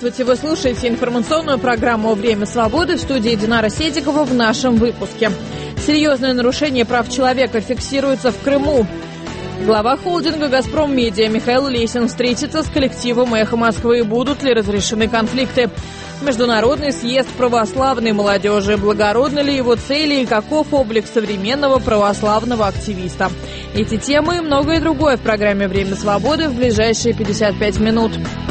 Здравствуйте, вы слушаете информационную программу «Время свободы», в студии Динара Седикова. В нашем выпуске. Серьезное нарушение прав человека фиксируется в Крыму. Глава холдинга «Газпром Медиа» Михаил Лесин встретится с коллективом «Эхо Москвы». Будут ли разрешены конфликты? Международный съезд православной молодежи. Благородны ли его цели и каков облик современного православного активиста? Эти темы и многое другое в программе «Время свободы» в ближайшие 55 минут.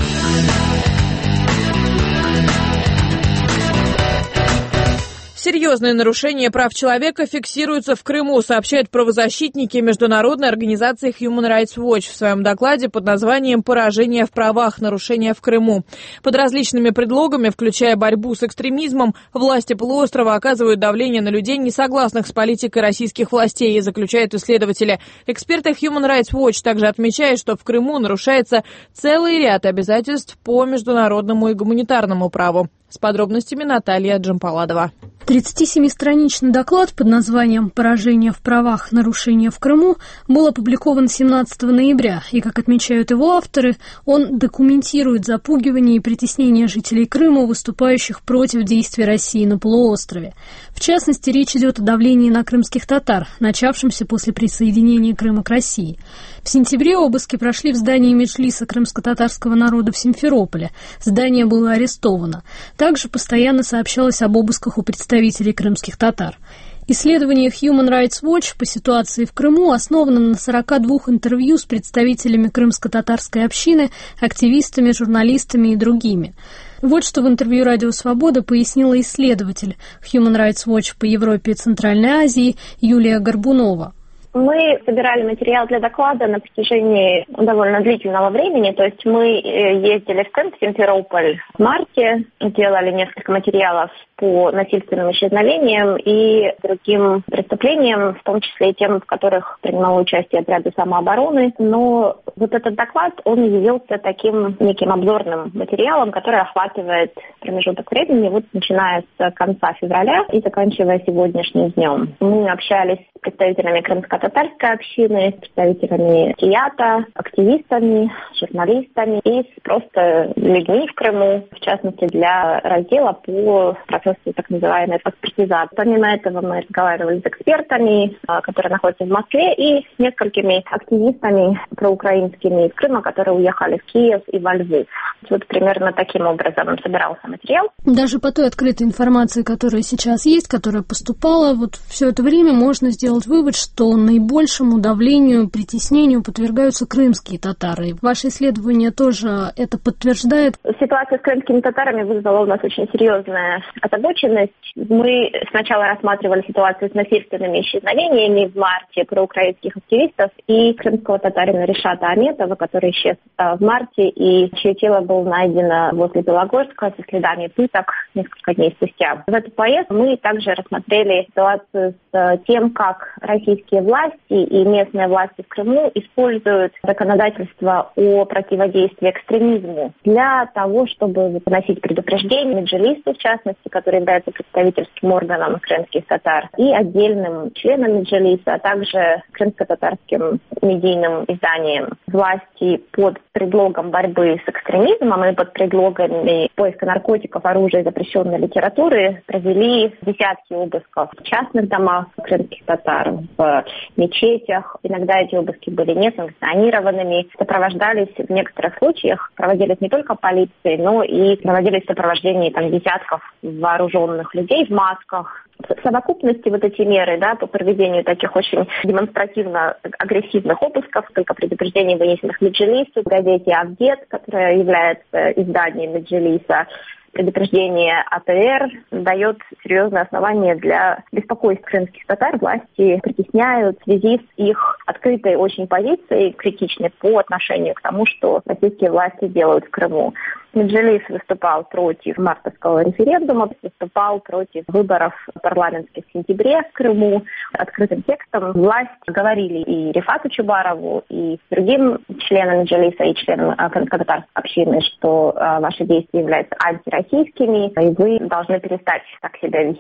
Серьезные нарушения прав человека фиксируются в Крыму, сообщают правозащитники международной организации Human Rights Watch в своем докладе под названием «Поражение в правах. Нарушения в Крыму». Под различными предлогами, включая борьбу с экстремизмом, власти полуострова оказывают давление на людей, не согласных с политикой российских властей, заключают исследователи. Эксперты Human Rights Watch также отмечают, что в Крыму нарушается целый ряд обязательств по международному и гуманитарному праву. С подробностями Наталья Джампаладова. 37-страничный доклад под названием «Поражение в правах. Нарушения в Крыму» был опубликован 17 ноября, и, как отмечают его авторы, он документирует запугивание и притеснение жителей Крыма, выступающих против действий России на полуострове. В частности, речь идет о давлении на крымских татар, начавшемся после присоединения Крыма к России. В сентябре обыски прошли в здании Меджлиса крымско-татарского народа в Симферополе. Здание было арестовано. Также постоянно сообщалось об обысках у представителей крымских татар. Исследование Human Rights Watch по ситуации в Крыму основано на 42 интервью с представителями крымско-татарской общины, активистами, журналистами и другими. Вот что в интервью «Радио Свобода» пояснила исследователь Human Rights Watch по Европе и Центральной Азии Юлия Горбунова. Мы собирали материал для доклада на протяжении довольно длительного времени. То есть мы ездили в Симферополь в марте, делали несколько материалов по насильственным исчезновениям и другим преступлениям, в том числе и тем, в которых принимало участие отряды самообороны. Но вот этот доклад, он явился таким неким обзорным материалом, который охватывает промежуток времени, вот начиная с конца февраля и заканчивая сегодняшним днем. Мы общались с представителями крымско-татарской общины, с представителями ТИЯТа, активистами, журналистами и с просто людьми в Крыму, в частности для раздела по процессу так называемой паспортизации. Помимо этого мы разговаривали с экспертами, которые находятся в Москве, и с несколькими активистами проукраинскими из Крыма, которые уехали в Киев и во Львов. Вот примерно таким образом собирался материал. Даже по той открытой информации, которая сейчас есть, которая поступала, вот все это время можно сделать вывод, что наибольшему давлению, притеснению подвергаются крымские татары. Ваше исследование тоже это подтверждает? Ситуация с крымскими татарами вызвала у нас очень серьезная озабоченность. Мы сначала рассматривали ситуацию с насильственными исчезновениями в марте проукраинских активистов и крымского татарина Ришата Аметова, который исчез в марте и чье тело было найдено возле Белогорска со следами пыток несколько дней спустя. В эту поездку мы также рассмотрели ситуацию с тем, как российские власти и местные власти в Крыму используют законодательство о противодействии экстремизму для того, чтобы выносить предупреждения Меджлису, в частности, который является представительским органом крымских татар, и отдельным членам Меджлиса, а также крымско-татарским медийным изданием. Власти под предлогом борьбы с экстремизмом и под предлогами поиска наркотиков, оружия и запрещенной литературы провели десятки обысков в частных домах крымских татар, в мечетях. Иногда эти обыски были несанкционированными, сопровождались в некоторых случаях, проводились не только полицией, но и проводились в сопровождении десятков вооруженных людей в масках. В совокупности вот эти меры, по проведению таких очень демонстративно агрессивных обысков, только предупреждений, вынесенных Меджлису, в газете «Авдет», которая является изданием Меджлиса, предупреждение АТР дает серьезное основание для беспокойств крымских татар. Власти притесняют в связи с их открытой очень позицией, критичной по отношению к тому, что российские власти делают в Крыму. Меджлис выступал против мартовского референдума, выступал против выборов парламентских в сентябре в Крыму. Открытым текстом власть говорили и Рифату Чубарову, и другим членам Меджлиса, и членам крымско-татарской общины, что ваши действия являются антироссийскими, и вы должны перестать так себя вести.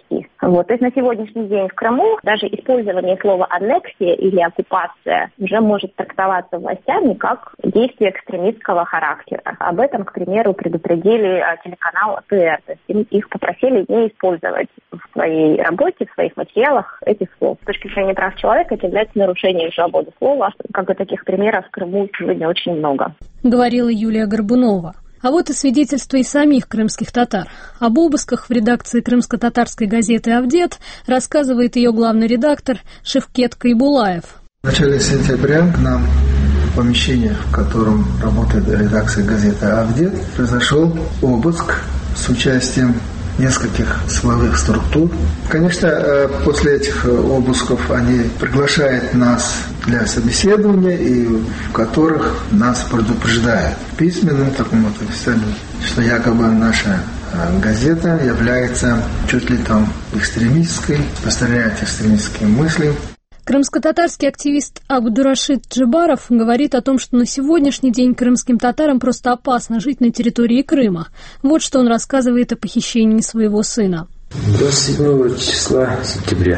Вот. То есть на сегодняшний день в Крыму даже использование слова «аннексия» или «оккупация» уже может трактоваться властями как действие экстремистского характера. Об этом, к примеру, предупредили телеканал АТР. То есть их попросили не использовать в своей работе, в своих материалах этих слов. С точки зрения прав человека это является нарушением свободы слова. Как бы таких примеров в Крыму сегодня очень много. Говорила Юлия Горбунова. А вот и свидетельства и самих крымских татар. Об обысках в редакции крымско-татарской газеты «Авдет» рассказывает ее главный редактор Шевкет Кайбулаев. В начале сентября к нам в помещении, в котором работает редакция газеты «Авдет», произошел обыск с участием нескольких силовых структур. Конечно, после этих обысков они приглашают нас для собеседования, и в которых нас предупреждают письменным, таком вот официальном, что якобы наша газета является чуть ли там экстремистской, поставляет экстремистские мысли. Крымско-татарский активист Абдурашид Джибаров говорит о том, что на сегодняшний день крымским татарам просто опасно жить на территории Крыма. Вот что он рассказывает о похищении своего сына. 27 числа сентября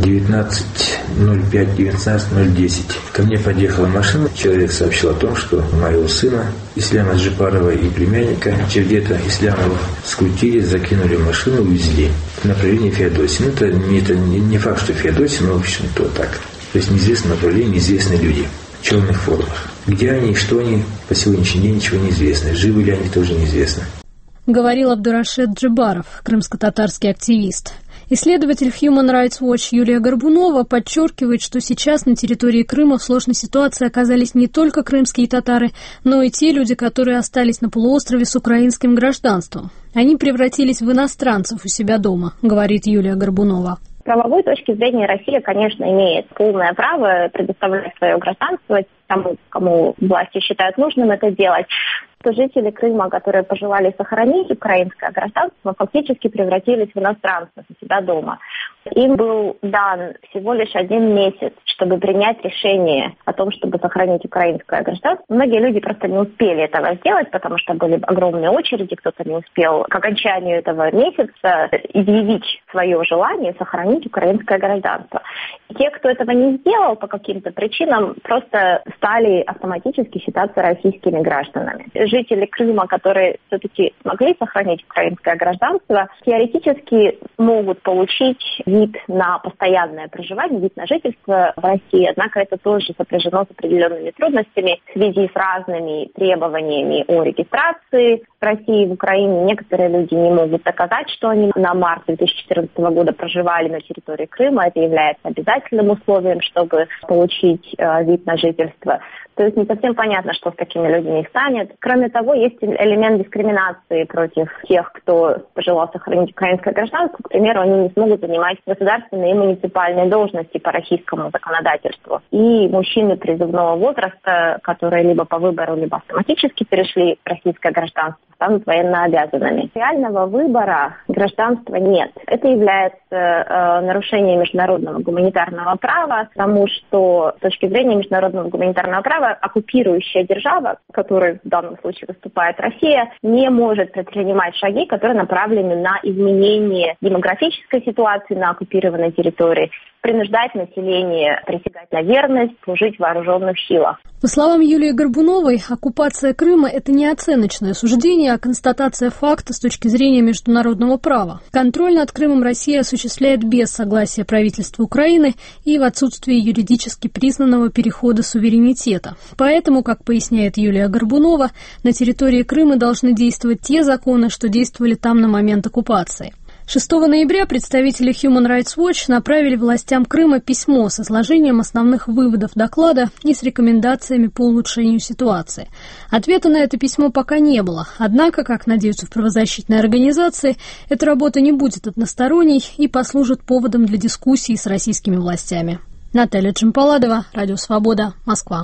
19.05-19.010 ко мне подъехала машина. Человек сообщил о том, что моего сына Исляма Джибарова и племянника Чевдета Ислямова скрутили, закинули в машину, увезли в направлении Феодосии. Это не факт, что Феодосия, но в общем-то вот так. То есть неизвестное направление, неизвестные люди в черных формах. Где они и что они, по сегодняшний день ничего не известно. Живы ли они, тоже неизвестно. Говорил Абдурашид Джибаров, крымско-татарский активист. Исследователь Human Rights Watch Юлия Горбунова подчеркивает, что сейчас на территории Крыма в сложной ситуации оказались не только крымские татары, но и те люди, которые остались на полуострове с украинским гражданством. Они превратились в иностранцев у себя дома, говорит Юлия Горбунова. С правовой точки зрения Россия, конечно, имеет полное право предоставлять свое гражданство тому, кому власти считают нужным это делать. Что жители Крыма, которые пожелали сохранить украинское гражданство, фактически превратились в иностранцев у себя дома. Им был дан всего лишь 1 месяц, чтобы принять решение о том, чтобы сохранить украинское гражданство. Многие люди просто не успели этого сделать, потому что были огромные очереди, кто-то не успел к окончанию этого месяца изъявить свое желание сохранить украинское гражданство. И те, кто этого не сделал по каким-то причинам, просто стали автоматически считаться российскими гражданами. Жители Крыма, которые все-таки смогли сохранить украинское гражданство, теоретически могут получить вид на постоянное проживание, вид на жительство в России. Однако это тоже сопряжено с определенными трудностями в связи с разными требованиями о регистрации в России и в Украине. Некоторые люди не могут доказать, что они на март 2014 года проживали на территории Крыма. Это является обязательным условием, чтобы получить вид на жительство. То есть не совсем понятно, что с такими людьми станет. Кроме того, есть элемент дискриминации против тех, кто пожелал сохранить украинское гражданство. К примеру, они не смогут занимать государственные и муниципальные должности по российскому законодательству. И мужчины призывного возраста, которые либо по выбору, либо автоматически перешли в российское гражданство, станут военнообязанными. Реального выбора гражданства нет. Это является нарушением международного гуманитарного права, потому что с точки зрения международного гуманитарного права оккупирующая держава, в которой в данном случае выступает Россия, не может предпринимать шаги, которые направлены на изменение демографической ситуации на оккупированной территории, принуждать население присягать на верность, служить в вооруженных силах. По словам Юлии Горбуновой, оккупация Крыма – это не оценочное суждение, а констатация факта с точки зрения международного права. Контроль над Крымом Россия осуществляет без согласия правительства Украины и в отсутствии юридически признанного перехода суверенитета. Поэтому, как поясняет Юлия Горбунова, на территории Крыма должны действовать те законы, что действовали там на момент оккупации. 6 ноября представители Human Rights Watch направили властям Крыма письмо с изложением основных выводов доклада и с рекомендациями по улучшению ситуации. Ответа на это письмо пока не было, однако, как надеются в правозащитной организации, эта работа не будет односторонней и послужит поводом для дискуссий с российскими властями. Наталья Джампаладова, Радио Свобода, Москва.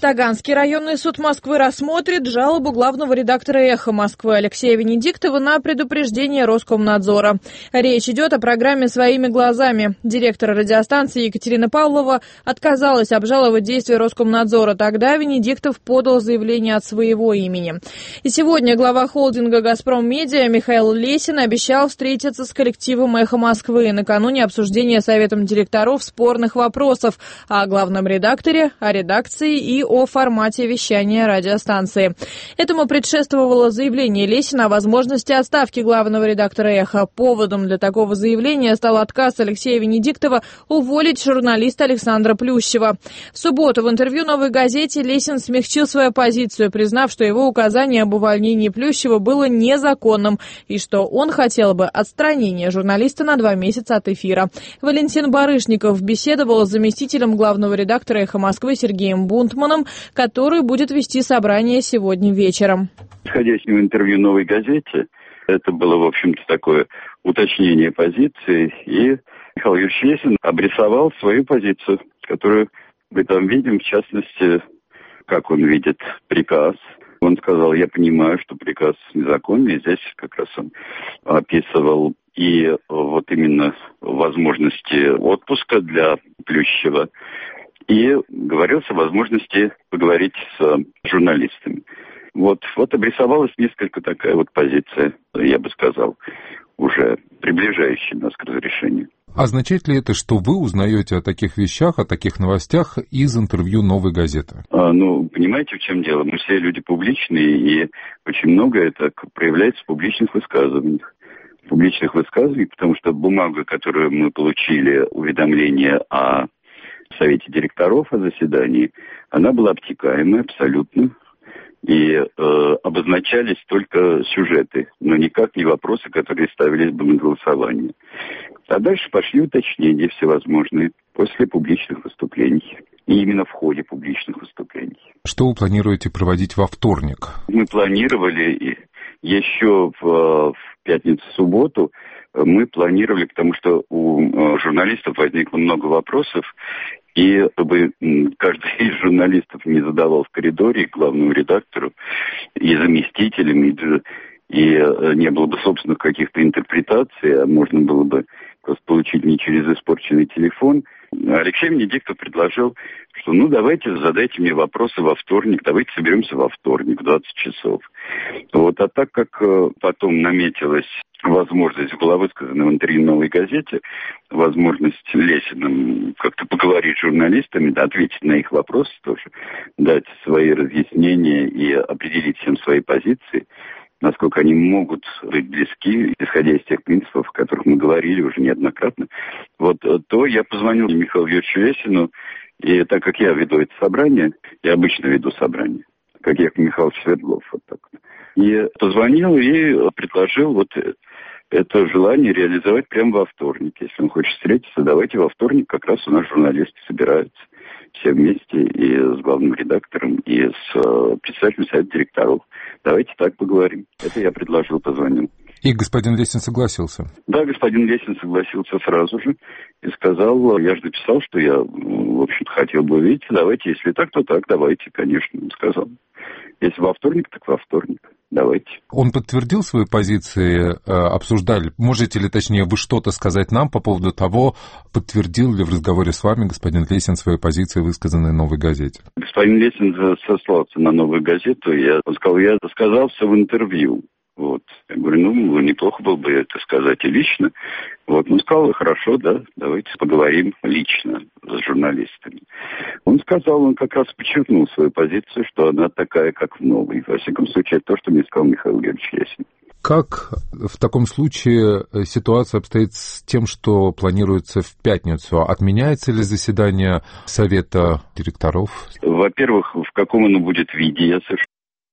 Таганский районный суд Москвы рассмотрит жалобу главного редактора «Эхо Москвы» Алексея Венедиктова на предупреждение Роскомнадзора. Речь идет о программе «Своими глазами». Директор радиостанции Екатерина Павлова отказалась обжаловать действия Роскомнадзора. Тогда Венедиктов подал заявление от своего имени. И сегодня глава холдинга «Газпром Медиа» Михаил Лесин обещал встретиться с коллективом «Эхо Москвы» накануне обсуждения Советом директоров спорных вопросов о главном редакторе, о редакции и о формате вещания радиостанции. Этому предшествовало заявление Лесина о возможности отставки главного редактора «Эхо». Поводом для такого заявления стал отказ Алексея Венедиктова уволить журналиста Александра Плющева. В субботу в интервью «Новой газете» Лесин смягчил свою позицию, признав, что его указание об увольнении Плющева было незаконным и что он хотел бы отстранения журналиста на 2 месяца от эфира. Валентин Барышников беседовал с заместителем главного редактора «Эхо Москвы» Сергеем Бунтманом, который будет вести собрание сегодня вечером. Исходя из интервью «Новой газете», это было, в общем-то, такое уточнение позиции, и Михаил Юрьевич Лесин обрисовал свою позицию, которую мы там видим, в частности, как он видит приказ. Он сказал: я понимаю, что приказ незаконный, здесь как раз он описывал и вот именно возможности отпуска для Плющева, и говорилось о возможности поговорить с журналистами. Вот обрисовалась несколько такая вот позиция, я бы сказал, уже приближающая нас к разрешению. Означает ли это, что вы узнаете о таких вещах, о таких новостях из интервью «Новой газеты»? Понимаете, в чем дело? Мы все люди публичные, и очень многое так проявляется в публичных высказываниях. Потому что бумага, которую мы получили, уведомление о Совете директоров о заседании, она была обтекаемая абсолютно. И обозначались только сюжеты, но никак не вопросы, которые ставились бы на голосование. А дальше пошли уточнения всевозможные после публичных выступлений. И именно в ходе публичных выступлений. Что вы планируете проводить во вторник? Мы планировали еще в пятницу-субботу, мы планировали, потому что у журналистов возникло много вопросов, и чтобы каждый из журналистов не задавал в коридоре главному редактору и заместителям, и не было бы собственных каких-то интерпретаций, а можно было бы просто получить не через испорченный телефон, Алексей Венедиктов предложил, что давайте задайте мне вопросы во вторник, давайте соберемся во вторник в 20 часов. А так как потом наметилась возможность, была высказана в интервью «Новой газете», возможность Лесиным как-то поговорить с журналистами, ответить на их вопросы тоже, дать свои разъяснения и определить всем свои позиции, насколько они могут быть близки, исходя из тех принципов, о которых мы говорили уже неоднократно, то я позвонил Михаилу Юрьевичу Лесину, и так как я веду это собрание, я обычно веду собрание, как Яков Михайлович Свердлов, и позвонил и предложил это желание реализовать прямо во вторник. Если он хочет встретиться, давайте во вторник, как раз у нас журналисты собираются все вместе, и с главным редактором, и с председателем совета директоров. Давайте так поговорим. Это я предложил, позвонил. И господин Лесин согласился? Да, господин Лесин согласился сразу же и сказал: я же написал, что я, в общем-то, хотел бы увидеть. Давайте, если так, то так, давайте, конечно, он сказал. Если во вторник, так во вторник. Давайте. Он подтвердил свои позиции, обсуждали. Можете ли, точнее, вы что-то сказать нам по поводу того, подтвердил ли в разговоре с вами господин Лесин свои позиции, высказанные в «Новой газете»? Господин Лесин сослался на «Новую газету». Он сказал, я сказал все в интервью. Я говорю, неплохо было бы это сказать и лично. Он сказал, хорошо, да, давайте поговорим лично с журналистами. Он сказал, он как раз подчеркнул свою позицию, что она такая, как в «Новой». Во всяком случае, это то, что мне сказал Михаил Юрьевич Лесин. Как в таком случае ситуация обстоит с тем, что планируется в пятницу? Отменяется ли заседание Совета директоров? Во-первых, в каком оно будет виде, я совершенно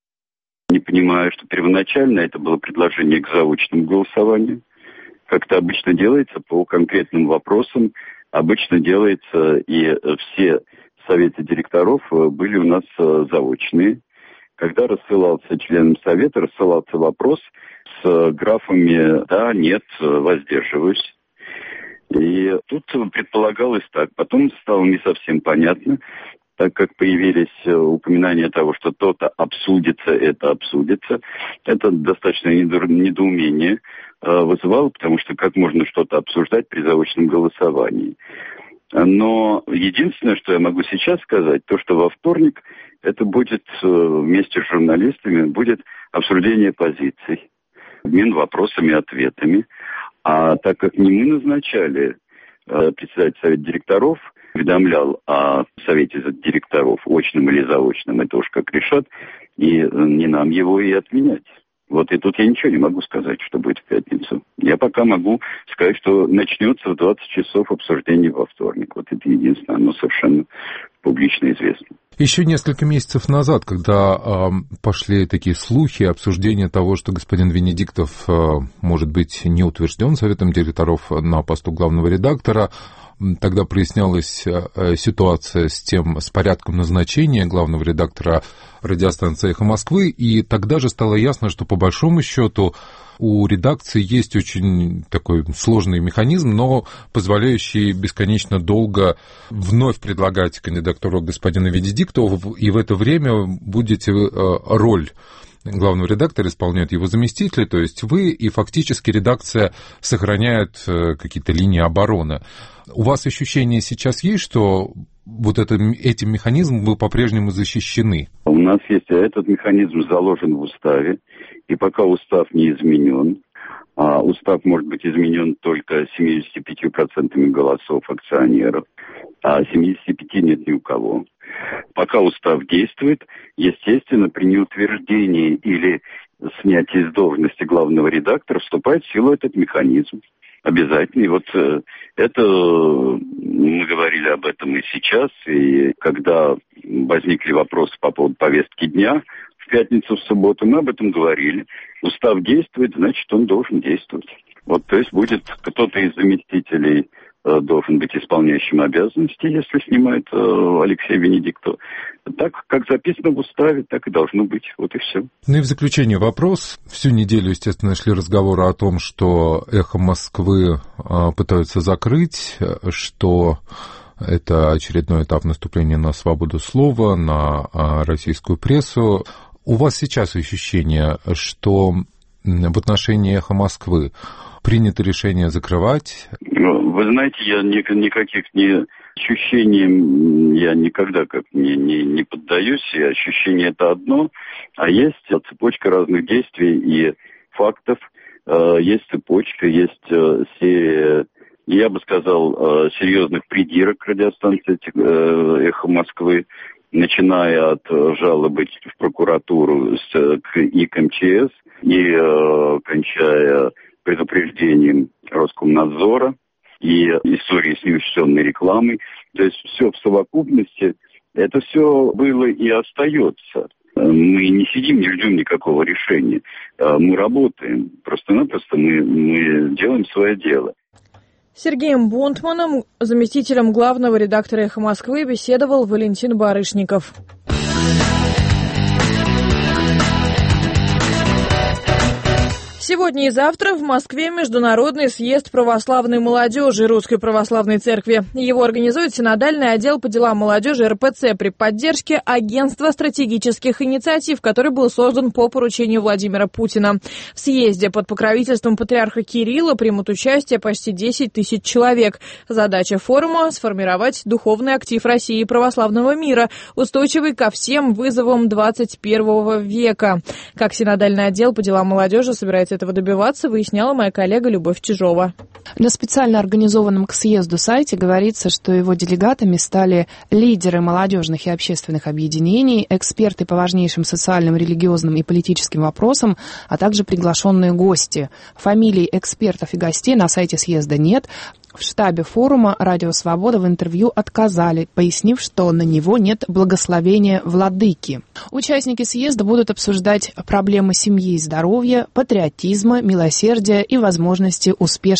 не понимаю, что первоначально это было предложение к заочному голосованию. Как это обычно делается по конкретным вопросам, обычно делается, и все советы директоров были у нас заочные. Когда рассылался членам совета, рассылался вопрос с графами «да», «нет», «воздерживаюсь». И тут предполагалось так. Потом стало не совсем понятно. так как появились упоминания того, что то-то обсудится, это достаточно недоумение вызывало, потому что как можно что-то обсуждать при заочном голосовании. Но единственное, что я могу сейчас сказать, то, что во вторник это будет вместе с журналистами, будет обсуждение позиций, обмен вопросами и ответами. А так как не мы назначали, председатель совета директоров уведомлял о совете директоров, очном или заочном, это уж как решат, и не нам его и отменять. Вот и тут я ничего не могу сказать, что будет в пятницу. Я пока могу сказать, что начнется в 20 часов обсуждение во вторник. Вот это единственное, оно совершенно публично известно. Еще несколько месяцев назад, когда пошли такие слухи, обсуждение того, что господин Венедиктов может быть не утвержден советом директоров на посту главного редактора, тогда прояснялась ситуация с порядком назначения главного редактора радиостанции «Эхо Москвы», и тогда же стало ясно, что по большому счету у редакции есть очень такой сложный механизм, но позволяющий бесконечно долго вновь предлагать кандидатуру господина Венедиктова, и в это время будете роль главного редактора исполняют его заместители, то есть вы, и фактически редакция сохраняет какие-то линии обороны. У вас ощущение сейчас есть, что вот этим механизмом вы по-прежнему защищены? У нас есть, этот механизм заложен в уставе, и пока устав не изменен, а устав может быть изменен только 75% голосов акционеров, а 75 нет ни у кого. Пока устав действует, естественно, при неутверждении или снятии с должности главного редактора вступает в силу этот механизм. Обязательно. И вот это мы говорили об этом и сейчас, и когда возникли вопросы по поводу повестки дня в пятницу, в субботу, мы об этом говорили. Устав действует, значит, он должен действовать. Вот, то есть будет кто-то из заместителей должен быть исполняющим обязанности, если снимает Алексей Венедиктов. Так, как записано в уставе, так и должно быть. Вот и все. Ну и в заключение вопрос. Всю неделю, естественно, шли разговоры о том, что «Эхо Москвы» пытаются закрыть, что это очередной этап наступления на свободу слова, на российскую прессу. У вас сейчас ощущение, что в отношении «Эхо Москвы» принято решение закрывать? Вы знаете, я никаких ощущений я никогда не поддаюсь, и ощущение это одно, а есть цепочка разных действий и фактов, есть цепочка, есть серия, я бы сказал, серьезных придирок к радиостанции «Эхо Москвы», начиная от жалобы в прокуратуру и к МЧС, и кончая предупреждением Роскомнадзора и истории с неучтенной рекламой. То есть все в совокупности, это все было и остается. Мы не сидим, не ждем никакого решения. Мы работаем. Просто-напросто мы делаем свое дело. С Сергеем Бунтманом, заместителем главного редактора «Эхо Москвы», беседовал Валентин Барышников. Сегодня и завтра в Москве Международный съезд православной молодежи Русской Православной Церкви. Его организует Синодальный отдел по делам молодежи РПЦ при поддержке Агентства стратегических инициатив, который был создан по поручению Владимира Путина. В съезде под покровительством патриарха Кирилла примут участие почти 10 тысяч человек. Задача форума – сформировать духовный актив России и православного мира, устойчивый ко всем вызовам 21 века. Как Синодальный отдел по делам молодежи собирается этого добиваться, выясняла моя коллега Любовь Чижова. На специально организованном к съезду сайте говорится, что его делегатами стали лидеры молодежных и общественных объединений, эксперты по важнейшим социальным, религиозным и политическим вопросам, а также приглашенные гости. Фамилий экспертов и гостей на сайте съезда нет. В штабе форума «Радио Свобода» в интервью отказали, пояснив, что на него нет благословения владыки. Участники съезда будут обсуждать проблемы семьи и здоровья, патриотизма, милосердия и возможности успешного карьерного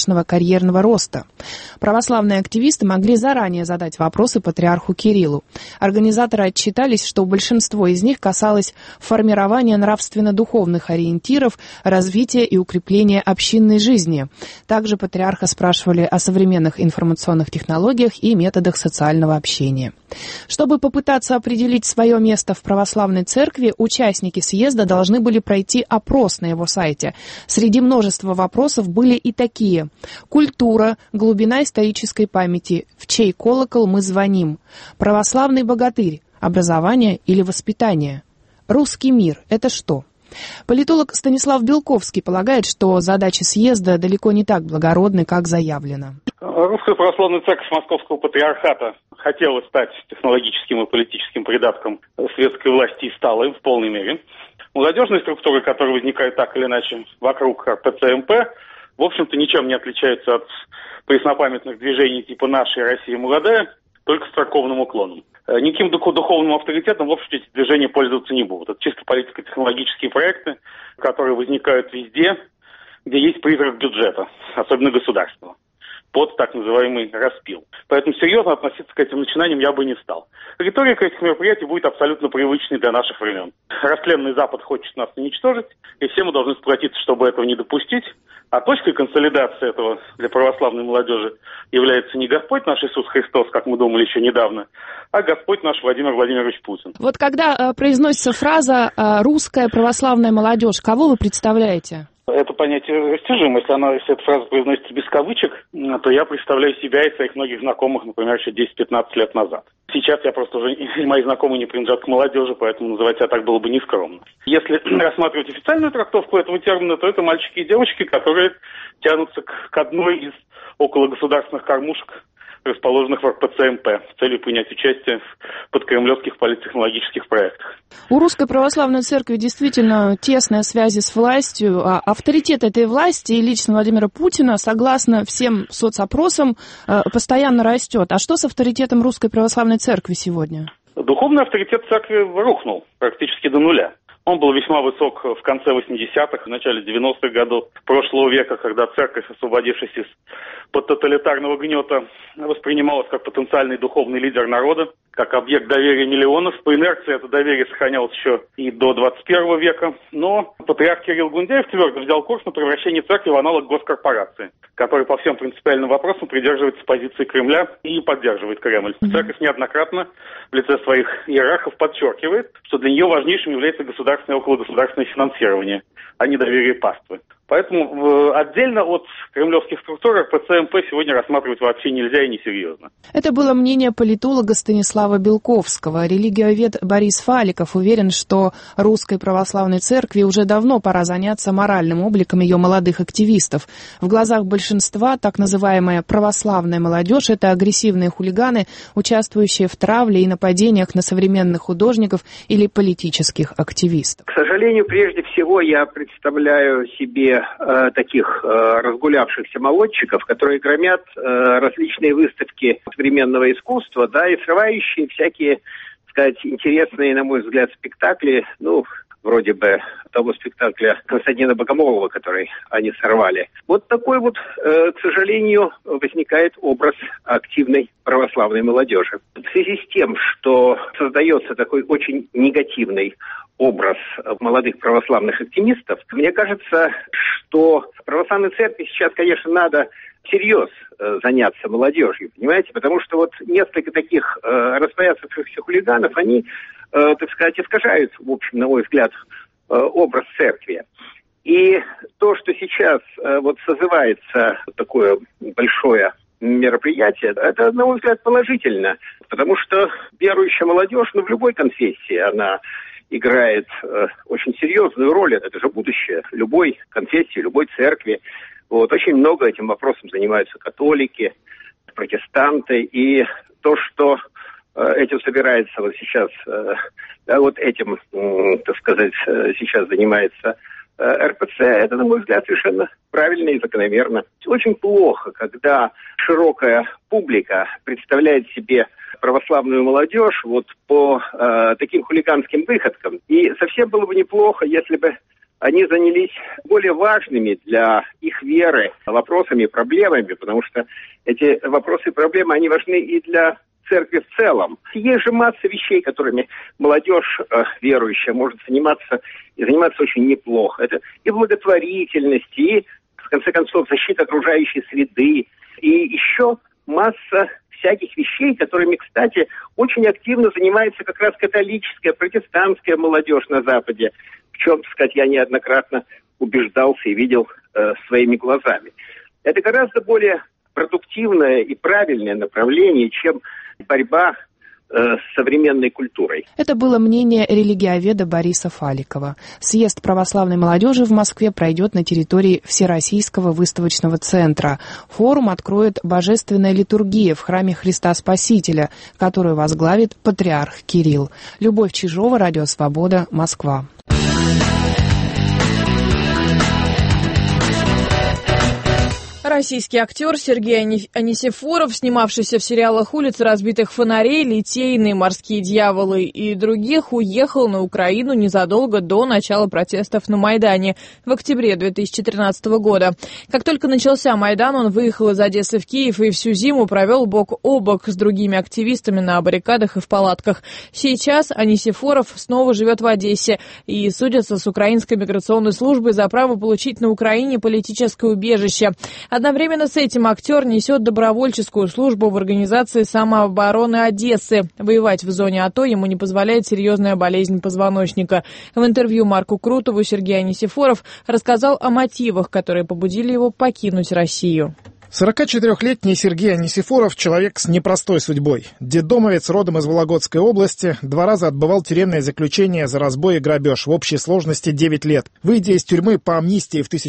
карьерного роста. Православные активисты могли заранее задать вопросы патриарху Кириллу. Организаторы отчитались, что большинство из них касалось формирования нравственно-духовных ориентиров, развития и укрепления общинной жизни. Также патриарха спрашивали о современных информационных технологиях и методах социального общения. Чтобы попытаться определить свое место в православной церкви, участники съезда должны были пройти опрос на его сайте. Среди множества вопросов были и такие: культура, глубина исторической памяти, в чей колокол мы звоним, православный богатырь, образование или воспитание, русский мир – это что? Политолог Станислав Белковский полагает, что задачи съезда далеко не так благородны, как заявлено. Русская православная церковь Московского патриархата хотела стать технологическим и политическим придатком светской власти и стала им в полной мере. Молодежные структуры, которые возникают так или иначе вокруг РПЦ-МП, в общем-то ничем не отличаются от преснопамятных движений типа «Наша Россия молодая», только с церковным уклоном. Никаким духовным авторитетом, в общем, эти движения пользоваться не будут. Это чисто политико-технологические проекты, которые возникают везде, где есть призрак бюджета, особенно государственного, под так называемый распил. Поэтому серьезно относиться к этим начинаниям я бы не стал. Риторика этих мероприятий будет абсолютно привычной для наших времен. Растленный Запад хочет нас уничтожить, и все мы должны сплотиться, чтобы этого не допустить. А точкой консолидации этого для православной молодежи является не Господь наш Иисус Христос, как мы думали еще недавно, а Господь наш Владимир Владимирович Путин. Вот когда произносится фраза «русская православная молодежь», кого вы представляете? Это понятие растяжимо. Если эта фраза произносится без кавычек, то я представляю себя и своих многих знакомых, например, еще 10-15 лет назад. Сейчас я просто уже, и мои знакомые не принадлежат к молодежи, поэтому называть себя так было бы нескромно. Если рассматривать официальную трактовку этого термина, то это мальчики и девочки, которые тянутся к одной из окологосударственных кормушек, расположенных в РПЦ-МП, с целью принять участие в подкремлевских политтехнологических проектах. У Русской Православной Церкви действительно тесная связь с властью. А авторитет этой власти и лично Владимира Путина, согласно всем соцопросам, постоянно растет. А что с авторитетом Русской Православной Церкви сегодня? Духовный авторитет церкви рухнул практически до нуля. Он был весьма высок в конце 80-х, в начале 90-х годов прошлого века, когда церковь, освободившись из-под тоталитарного гнета, воспринималась как потенциальный духовный лидер народа, как объект доверия миллионов. По инерции это доверие сохранялось еще и до 21 века. Но патриарх Кирилл Гундяев твердо взял курс на превращение церкви в аналог госкорпорации, который по всем принципиальным вопросам придерживается позиции Кремля и поддерживает Кремль. Церковь неоднократно в лице своих иерархов подчеркивает, что для нее важнейшим является государственное и окологосударственное финансирование, а не доверие паствы. Поэтому отдельно от кремлевских структур РПЦ-МП сегодня рассматривать вообще нельзя и несерьезно. Это было мнение политолога Станислава Белковского. Религиовед Борис Фаликов уверен, что Русской Православной Церкви уже давно пора заняться моральным обликом ее молодых активистов. В глазах большинства так называемая православная молодежь – это агрессивные хулиганы, участвующие в травле и нападениях на современных художников или политических активистов. К сожалению, прежде всего я представляю себе таких разгулявшихся молодчиков, которые громят различные выставки современного искусства, да, и срывающие всякие, так сказать, интересные, на мой взгляд, спектакли, вроде бы того спектакля Константина Богомолова, который они сорвали. Вот такой вот, к сожалению, возникает образ активной православной молодежи. В связи с тем, что создается такой очень негативный образ молодых православных активистов, мне кажется, что православной церкви сейчас, конечно, надо всерьез заняться молодежью, понимаете? Потому что вот несколько таких распоясавшихся хулиганов, они, так сказать, искажают, в общем, на мой взгляд, образ церкви. И то, что сейчас вот созывается такое большое мероприятие, это, на мой взгляд, положительно, потому что верующая молодежь, в любой конфессии, она играет очень серьезную роль, это же будущее любой конфессии, любой церкви. Вот, очень много этим вопросом занимаются католики, протестанты, и то, что этим собирается вот сейчас, этим, так сказать, сейчас занимается РПЦ, это, на мой взгляд, совершенно правильно и закономерно. Очень плохо, когда широкая публика представляет себе православную молодежь вот по таким хулиганским выходкам. И совсем было бы неплохо, если бы они занялись более важными для их их веры вопросами, проблемами, потому что эти вопросы и проблемы, они важны и для церкви в целом. Есть же масса вещей, которыми молодежь верующая может заниматься, и заниматься очень неплохо. Это и благотворительность, и, в конце концов, защита окружающей среды, и еще масса всяких вещей, которыми, кстати, очень активно занимается как раз католическая, протестантская молодежь на Западе, в чем, так сказать, я неоднократно убеждался и видел своими глазами. Это гораздо более продуктивное и правильное направление, чем борьба с современной культурой. Это было мнение религиоведа Бориса Фаликова. Съезд православной молодежи в Москве пройдет на территории Всероссийского выставочного центра. Форум откроет божественная литургия в храме Христа Спасителя, которую возглавит патриарх Кирилл. Любовь Чижова, Радио Свобода, Москва. Российский актер Сергей Анисифоров, снимавшийся в сериалах «Улицы разбитых фонарей», «Литейные», «Морские дьяволы» и других, уехал на Украину незадолго до начала протестов на Майдане в октябре 2013 года. Как только начался Майдан, он выехал из Одессы в Киев и всю зиму провел бок о бок с другими активистами на баррикадах и в палатках. Сейчас Анисифоров снова живет в Одессе и судится с украинской миграционной службой за право получить на Украине политическое убежище. Одновременно с этим актер несет добровольческую службу в организации самообороны Одессы. Воевать в зоне АТО ему не позволяет серьезная болезнь позвоночника. В интервью Марку Крутову Сергей Анисифоров рассказал о мотивах, которые побудили его покинуть Россию. 44-летний Сергей Анисифоров – человек с непростой судьбой. Детдомовец родом из Вологодской области, 2 раза отбывал тюремное заключение за разбой и грабеж, в общей сложности 9 лет. Выйдя из тюрьмы по амнистии в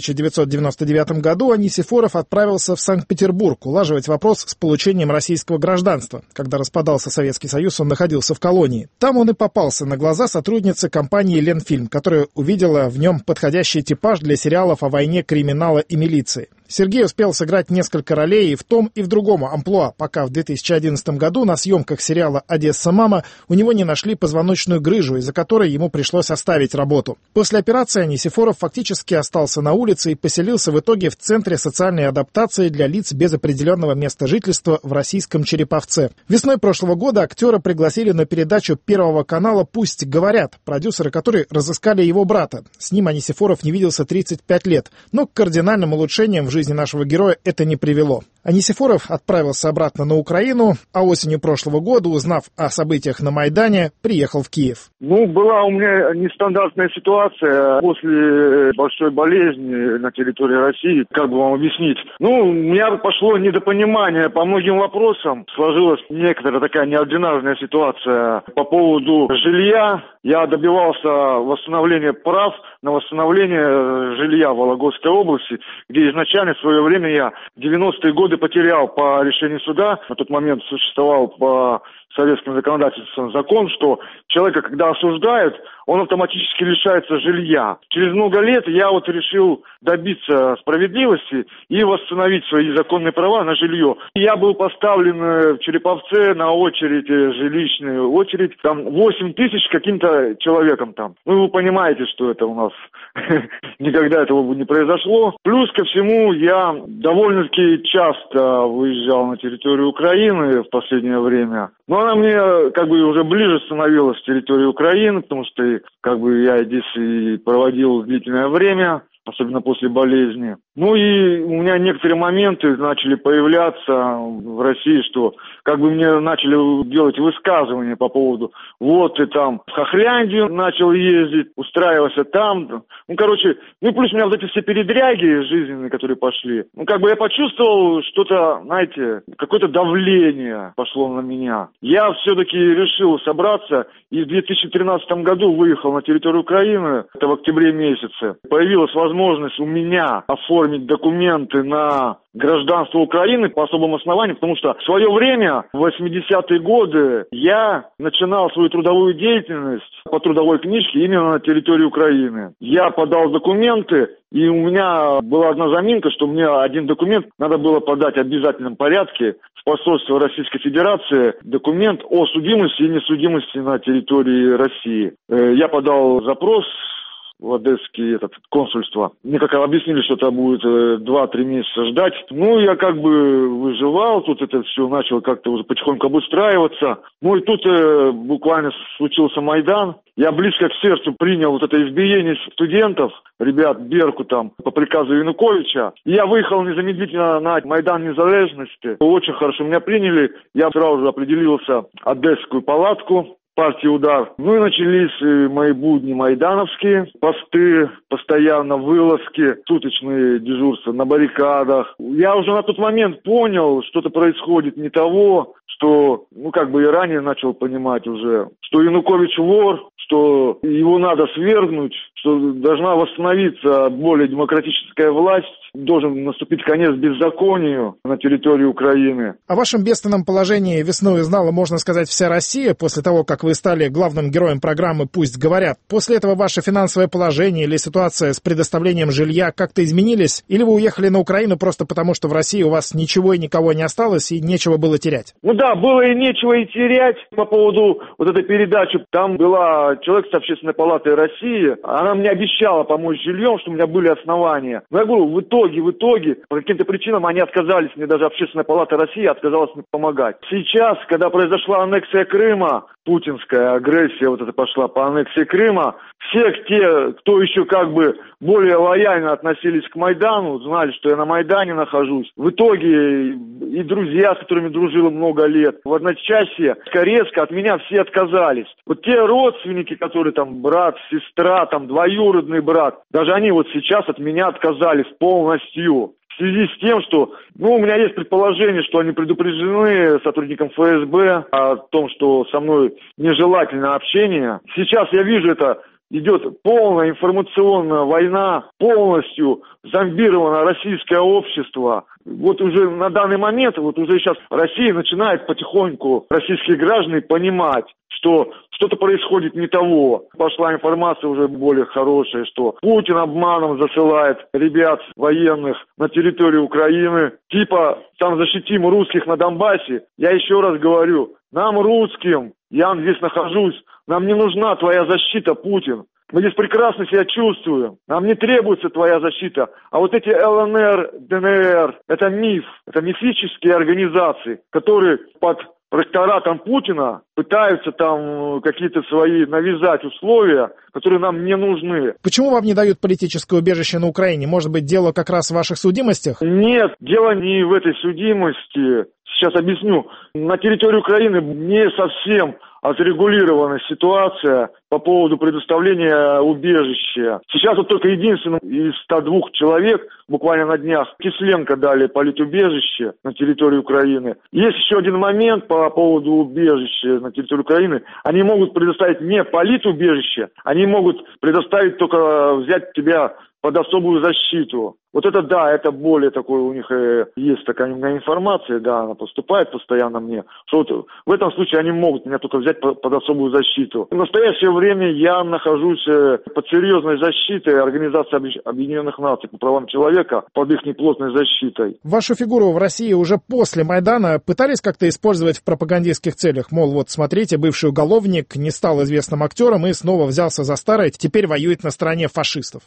1999 году, Анисифоров отправился в Санкт-Петербург улаживать вопрос с получением российского гражданства. Когда распадался Советский Союз, он находился в колонии. Там он и попался на глаза сотрудницы компании «Ленфильм», которая увидела в нем подходящий типаж для сериалов о войне, криминала и милиции. Сергей успел сыграть несколько ролей и в том, и в другом амплуа, пока в 2011 году на съемках сериала «Одесса, мама» у него не нашли позвоночную грыжу, из-за которой ему пришлось оставить работу. После операции Анисифоров фактически остался на улице и поселился в итоге в Центре социальной адаптации для лиц без определенного места жительства в российском Череповце. Весной прошлого года актера пригласили на передачу Первого канала «Пусть говорят», продюсеры которой разыскали его брата. С ним Анисифоров не виделся 35 лет, но к кардинальным улучшениям в жизни нашего героя это не привело. Анисифоров отправился обратно на Украину, а осенью прошлого года, узнав о событиях на Майдане, приехал в Киев. Была у меня нестандартная ситуация после большой болезни на территории России. Как бы вам объяснить? У меня пошло недопонимание по многим вопросам. Сложилась некоторая такая неординарная ситуация по поводу жилья. Я добивался восстановления прав на восстановление жилья в Вологодской области, где изначально в свое время я в 90-е годы потерял по решению суда. На тот момент существовал по советским законодательством закон, что человека, когда осуждают, он автоматически лишается жилья. Через много лет я решил добиться справедливости и восстановить свои законные права на жилье. Я был поставлен в Череповце на очередь, жилищную очередь, там 8 тысяч каким-то человеком там. Вы понимаете, что это у нас никогда этого бы не произошло. Плюс ко всему, я довольно-таки часто выезжал на территорию Украины в последнее время. Но она мне уже ближе становилась к территории Украины, потому что я здесь и проводил длительное время, особенно после болезни. И у меня некоторые моменты начали появляться в России, что мне начали делать высказывания по поводу ты там в Хохляндию начал ездить, устраивался там. Плюс у меня эти все передряги жизненные, которые пошли. Я почувствовал что-то, какое-то давление пошло на меня. Я все-таки решил собраться и в 2013 году выехал на территорию Украины, это в октябре месяце. Появилась возможность у меня оформить документы на гражданство Украины по особым основаниям, потому что в свое время, в 80-е годы, я начинал свою трудовую деятельность по трудовой книжке именно на территории Украины. Я подал документы, и у меня была одна заминка, что мне один документ надо было подать в обязательном порядке в посольство Российской Федерации, документ о судимости и несудимости на территории России. Я подал запрос в одесское консульство. Мне как объяснили, что это будет 2-3 месяца ждать. Ну, я как бы выживал, тут это все начало как-то уже потихоньку обустраиваться. Ну, и тут буквально случился Майдан. Я близко к сердцу принял вот это избиение студентов, ребят, Беркутом, по приказу Януковича. И я выехал незамедлительно на Майдан Незалежности. Очень хорошо меня приняли. Я сразу же определился в Одесскую палатку партии «Удар». Ну и начались мои будни майдановские, посты, постоянно вылазки, суточные дежурства на баррикадах. Я уже на тот момент понял, что-то происходит не того, что, ну, как бы и ранее начал понимать уже, что Янукович вор, что его надо свергнуть, что должна восстановиться более демократическая власть, должен наступить конец беззаконию на территории Украины. О вашем бедственном положении весной узнала, можно сказать, вся Россия после того, как вы стали главным героем программы «Пусть говорят». После этого ваше финансовое положение или ситуация с предоставлением жилья как-то изменились? Или вы уехали на Украину просто потому, что в России у вас ничего и никого не осталось и нечего было терять? Ну да, было и нечего и терять по поводу вот этой передачи. Там была человек с Общественной палаты России. Она мне обещала помочь жильем, что у меня были основания. Но я говорю, в итоге, по каким-то причинам они отказались, мне даже Общественная палата России отказалась мне помогать. Сейчас, когда произошла аннексия Крыма, путинская агрессия вот эта пошла по аннексии Крыма, все те, кто еще как бы более лояльно относились к Майдану, знали, что я на Майдане нахожусь. В итоге и друзья, с которыми дружил много лет, в одночасье резко от меня все отказались. Вот те родственники, которые там брат, сестра, там двоюродный брат, даже они вот сейчас от меня отказались полностью. В связи с тем, что, у меня есть предположение, что они предупреждены сотрудникам ФСБ о том, что со мной нежелательно общение. Сейчас я вижу это. Идет полная информационная война, полностью зомбировано российское общество. Вот уже на данный момент, вот уже сейчас Россия начинает потихоньку, российские граждане, понимать, что что-то происходит не того. Пошла информация уже более хорошая, что Путин обманом засылает ребят военных на территорию Украины. Типа, там защитим русских на Донбассе. Я еще раз говорю, нам русским, я здесь нахожусь, нам не нужна твоя защита, Путин. Мы здесь прекрасно себя чувствуем. Нам не требуется твоя защита. А вот эти ЛНР, ДНР, это миф. Это мифические организации, которые под протекторатом Путина пытаются там какие-то свои навязать условия, которые нам не нужны. Почему вам не дают политическое убежище на Украине? Может быть, дело как раз в ваших судимостях? Нет, дело не в этой судимости. Сейчас объясню. На территории Украины не совсем отрегулирована ситуация по поводу предоставления убежища. Сейчас вот только единственным из 102 человек, буквально на днях, Кисленко дали политубежище на территории Украины. Есть еще один момент по поводу убежища на территории Украины. Они могут предоставить не политубежище, они могут предоставить только взять тебя под особую защиту. Вот это да, это более такое у них есть такая информация, да, она поступает постоянно мне, что вот в этом случае они могут меня только взять под особую защиту. В настоящее время я нахожусь под серьезной защитой Организации Объединенных Наций по правам человека, под их неплотной защитой. Вашу фигуру в России уже после Майдана пытались как-то использовать в пропагандистских целях? Мол, вот смотрите, бывший уголовник не стал известным актером и снова взялся за старое, теперь воюет на стороне фашистов.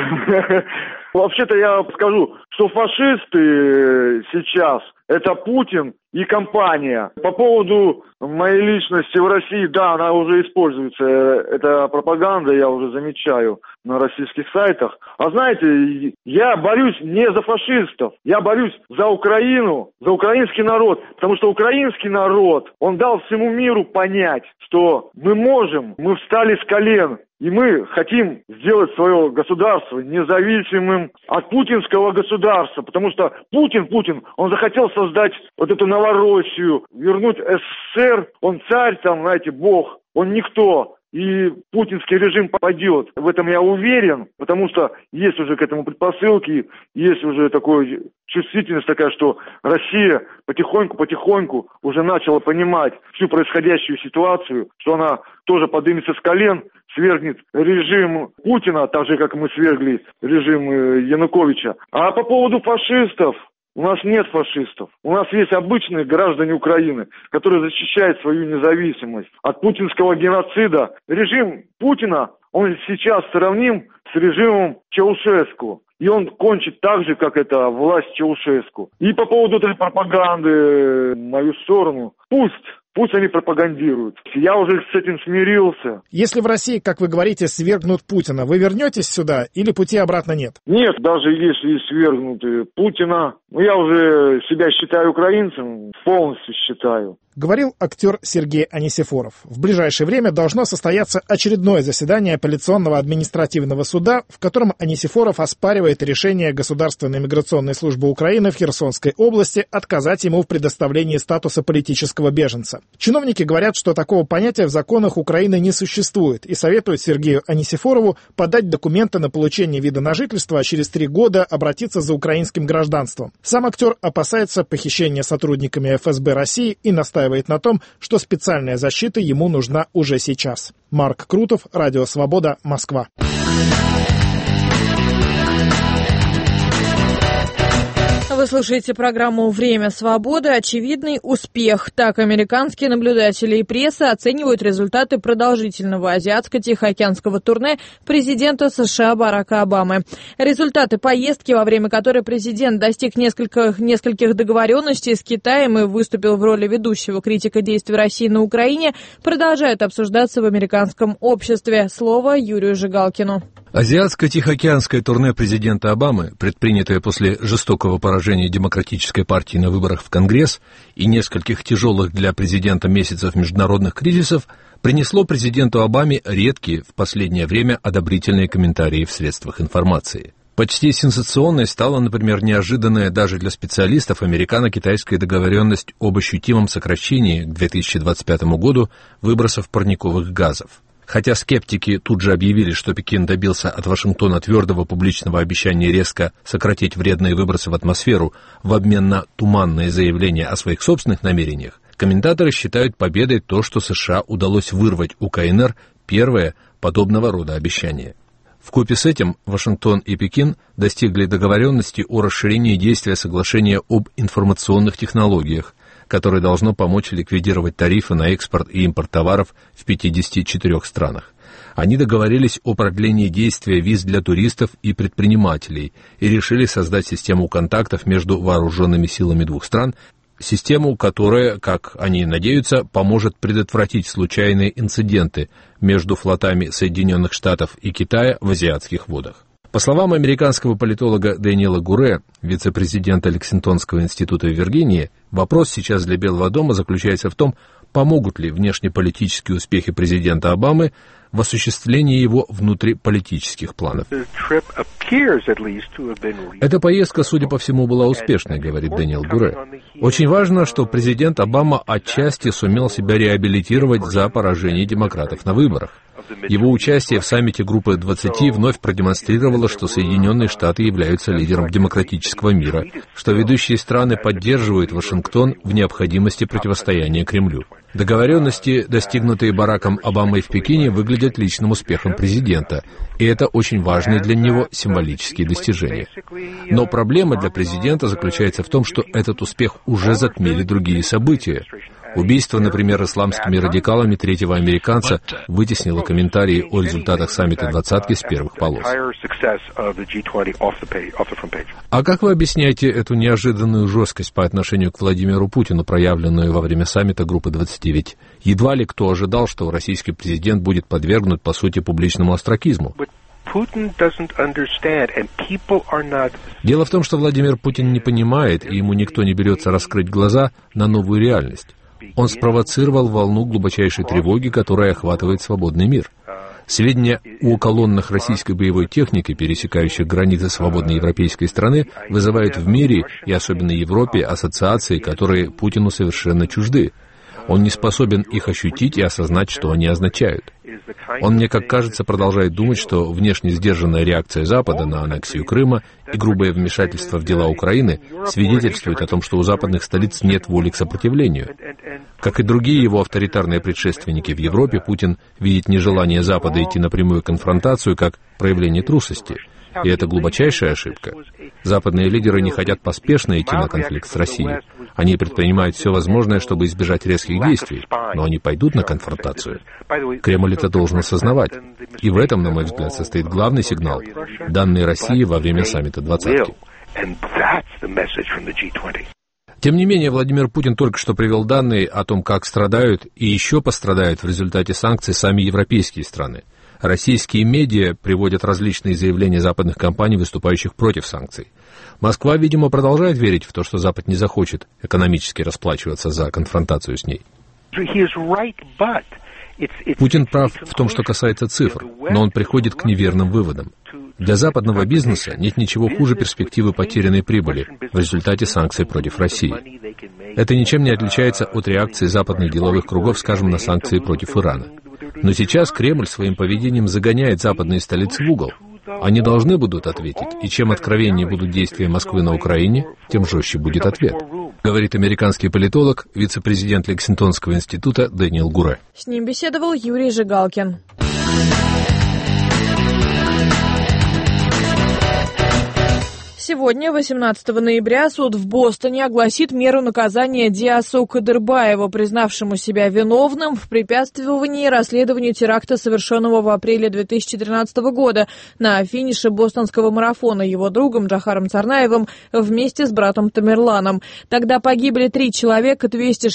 Вообще-то я скажу, что фашисты сейчас это Путин и компания. По поводу моей личности в России, да, она уже используется. Это пропаганда, я уже замечаю на российских сайтах. А знаете, я борюсь не за фашистов, я борюсь за Украину, за украинский народ. Потому что украинский народ, он дал всему миру понять, что мы можем, мы встали с колен. И мы хотим сделать свое государство независимым от путинского государства, потому что Путин, он захотел создать вот эту Новороссию, вернуть СССР, он царь там, знаете, бог, он никто. И путинский режим пойдет. В этом я уверен, потому что есть уже к этому предпосылки, есть уже такая чувствительность такая, что Россия потихоньку уже начала понимать всю происходящую ситуацию, что она тоже поднимется с колен, свергнет режим Путина, так же, как мы свергли режим Януковича. А по поводу фашистов, у нас нет фашистов. У нас есть обычные граждане Украины, которые защищают свою независимость от путинского геноцида. Режим Путина, он сейчас сравним с режимом Чаушеску. И он кончит так же, как это власть Чаушеску. И по поводу этой пропаганды в мою сторону, пусть они пропагандируют. Я уже с этим смирился. Если в России, как вы говорите, свергнут Путина, вы вернетесь сюда или пути обратно нет? Нет, даже если свергнут Путина, я уже себя считаю украинцем, полностью считаю. Говорил актер Сергей Анисифоров. В ближайшее время должно состояться очередное заседание апелляционного административного суда, в котором Анисифоров оспаривает решение Государственной миграционной службы Украины в Херсонской области отказать ему в предоставлении статуса политического беженца. Чиновники говорят, что такого понятия в законах Украины не существует, и советуют Сергею Анисифорову подать документы на получение вида на жительство, а через 3 года обратиться за украинским гражданством. Сам актер опасается похищения сотрудниками ФСБ России и настаивает на том, что специальная защита ему нужна уже сейчас. Марк Крутов, Радио Свобода, Москва. Вы слушаете программу «Время свободы». Очевидный успех. Так американские наблюдатели и пресса оценивают результаты продолжительного азиатско-тихоокеанского турне президента США Барака Обамы. Результаты поездки, во время которой президент достиг нескольких договоренностей с Китаем и выступил в роли ведущего критика действий России на Украине, продолжают обсуждаться в американском обществе. Слово Юрию Жигалкину. Азиатско-тихоокеанское турне президента Обамы, предпринятое после жестокого поражения Демократической партии на выборах в Конгресс и нескольких тяжелых для президента месяцев международных кризисов, принесло президенту Обаме редкие в последнее время одобрительные комментарии в средствах информации. Почти сенсационной стала, например, неожиданная даже для специалистов американо-китайская договоренность об ощутимом сокращении к 2025 году выбросов парниковых газов. Хотя скептики тут же объявили, что Пекин добился от Вашингтона твердого публичного обещания резко сократить вредные выбросы в атмосферу в обмен на туманные заявления о своих собственных намерениях, комментаторы считают победой то, что США удалось вырвать у КНР первое подобного рода обещание. Вкупе с этим Вашингтон и Пекин достигли договоренности о расширении действия соглашения об информационных технологиях, которое должно помочь ликвидировать тарифы на экспорт и импорт товаров в 54 странах. Они договорились о продлении действия виз для туристов и предпринимателей и решили создать систему контактов между вооруженными силами двух стран, систему, которая, как они надеются, поможет предотвратить случайные инциденты между флотами Соединенных Штатов и Китая в азиатских водах. По словам американского политолога Дэниела Гуре, вице-президента Лексингтонского института в Виргинии, вопрос сейчас для Белого дома заключается в том, помогут ли внешнеполитические успехи президента Обамы в осуществлении его внутриполитических планов. Эта поездка, судя по всему, была успешной, говорит Дэниел Гуре. Очень важно, что президент Обама отчасти сумел себя реабилитировать за поражение демократов на выборах. Его участие в саммите группы 20 вновь продемонстрировало, что Соединенные Штаты являются лидером демократического мира, что ведущие страны поддерживают Вашингтон в необходимости противостояния Кремлю. Договоренности, достигнутые Бараком Обамой в Пекине, выглядят личным успехом президента, и это очень важные для него символические достижения. Но проблема для президента заключается в том, что этот успех уже затмили другие события. Убийство, например, исламскими радикалами третьего американца вытеснило комментарии о результатах саммита «двадцатки» с первых полос. А как вы объясняете эту неожиданную жесткость по отношению к Владимиру Путину, проявленную во время саммита группы 20? Ведь едва ли кто ожидал, что российский президент будет подвергнут, по сути, публичному остракизму. Дело в том, что Владимир Путин не понимает, и ему никто не берется раскрыть глаза на новую реальность. Он спровоцировал волну глубочайшей тревоги, которая охватывает свободный мир. Сведения о колоннах российской боевой техники, пересекающих границы свободной европейской страны, вызывают в мире, и особенно Европе, ассоциации, которые Путину совершенно чужды. Он не способен их ощутить и осознать, что они означают. Он, мне как кажется, продолжает думать, что внешне сдержанная реакция Запада на аннексию Крыма и грубое вмешательство в дела Украины свидетельствуют о том, что у западных столиц нет воли к сопротивлению. Как и другие его авторитарные предшественники в Европе, Путин видит нежелание Запада идти на прямую конфронтацию как проявление трусости. И это глубочайшая ошибка. Западные лидеры не хотят поспешно идти на конфликт с Россией. Они предпринимают все возможное, чтобы избежать резких действий, но они пойдут на конфронтацию. Кремль это должен осознавать. И в этом, на мой взгляд, состоит главный сигнал, данный России во время саммита «Двадцатки». Тем не менее, Владимир Путин только что привел данные о том, как страдают и еще пострадают в результате санкций сами европейские страны. Российские медиа приводят различные заявления западных компаний, выступающих против санкций. Москва, видимо, продолжает верить в то, что Запад не захочет экономически расплачиваться за конфронтацию с ней. Путин прав в том, что касается цифр, но он приходит к неверным выводам. Для западного бизнеса нет ничего хуже перспективы потерянной прибыли в результате санкций против России. Это ничем не отличается от реакции западных деловых кругов, скажем, на санкции против Ирана. Но сейчас Кремль своим поведением загоняет западные столицы в угол. Они должны будут ответить, и чем откровеннее будут действия Москвы на Украине, тем жестче будет ответ, говорит американский политолог, вице-президент Лексингтонского института Дэниел Гуре. С ним беседовал Юрий Жигалкин. Сегодня, 18 ноября, суд в Бостоне огласит меру наказания Диасу Кадырбаеву, признавшему себя виновным в препятствовании расследованию теракта, совершенного в апреле 2013 года на финише бостонского марафона его другом Джохаром Царнаевым вместе с братом Тамерланом. Тогда погибли 3 человека,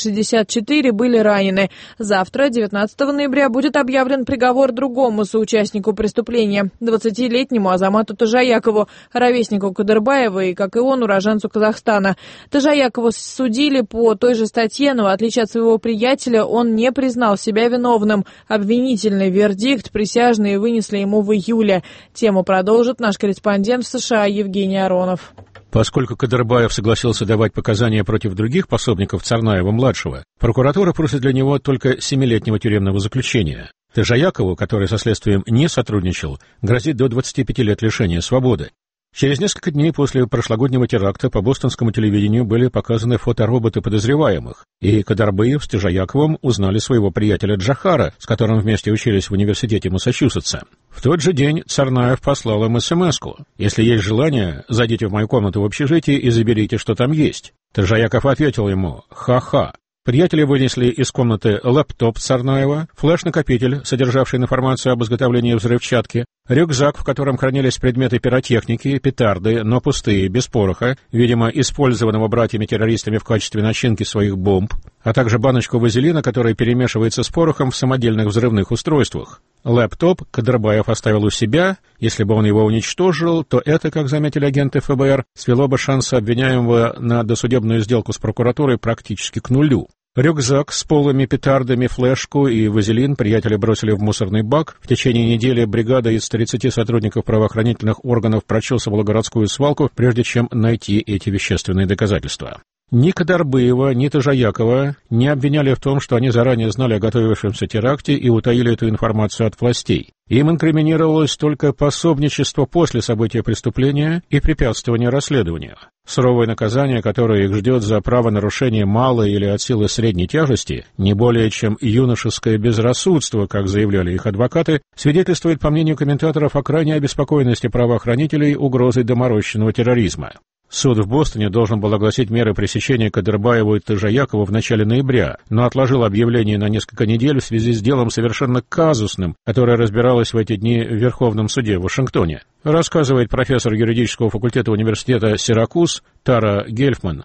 264 были ранены. Завтра, 19 ноября, будет объявлен приговор другому соучастнику преступления, 20-летнему Азамату Тажаякову, ровеснику Кадырбаева, и, как и он, уроженцу Казахстана. Тажаякова судили по той же статье, но, в отличие от своего приятеля, он не признал себя виновным. Обвинительный вердикт присяжные вынесли ему в июле. Тему продолжит наш корреспондент в США Евгений Аронов. Поскольку Кадырбаев согласился давать показания против других пособников Царнаева-младшего, прокуратура просит для него только 7-летнего тюремного заключения. Тажаякову, который со следствием не сотрудничал, грозит до 25 лет лишения свободы. Через несколько дней после прошлогоднего теракта по бостонскому телевидению были показаны фотороботы подозреваемых, и Кадырбаев с Тажаяковым узнали своего приятеля Джохара, с которым вместе учились в университете Массачусетса. В тот же день Царнаев послал им СМС-ку: «Если есть желание, зайдите в мою комнату в общежитии и заберите, что там есть». Тажаяков ответил ему: «Ха-ха». Приятели вынесли из комнаты лэптоп Царнаева, флеш-накопитель, содержавший информацию об изготовлении взрывчатки, рюкзак, в котором хранились предметы пиротехники, петарды, но пустые, без пороха, видимо, использованного братьями-террористами в качестве начинки своих бомб, а также баночку вазелина, который перемешивается с порохом в самодельных взрывных устройствах. Лэптоп Кадырбаев оставил у себя. Если бы он его уничтожил, то это, как заметили агенты ФБР, свело бы шансы обвиняемого на досудебную сделку с прокуратурой практически к нулю. Рюкзак с полыми петардами, флешку и вазелин приятели бросили в мусорный бак. В течение недели бригада из 30 сотрудников правоохранительных органов прочесывала городскую свалку, прежде чем найти эти вещественные доказательства. Ни Кадырбаева, ни Тажаякова не обвиняли в том, что они заранее знали о готовившемся теракте и утаили эту информацию от властей. Им инкриминировалось только пособничество после события преступления и препятствование расследованию. Суровое наказание, которое их ждет за правонарушение малой или от силы средней тяжести, не более чем юношеское безрассудство, как заявляли их адвокаты, свидетельствует, по мнению комментаторов, о крайней обеспокоенности правоохранителей угрозой доморощенного терроризма. Суд в Бостоне должен был огласить меры пресечения Кадырбаеву и Тажаякову в начале ноября, но отложил объявление на несколько недель в связи с делом совершенно казусным, которое разбиралось в эти дни в Верховном суде в Вашингтоне. Рассказывает профессор юридического факультета университета Сиракуз Тара Гельфман.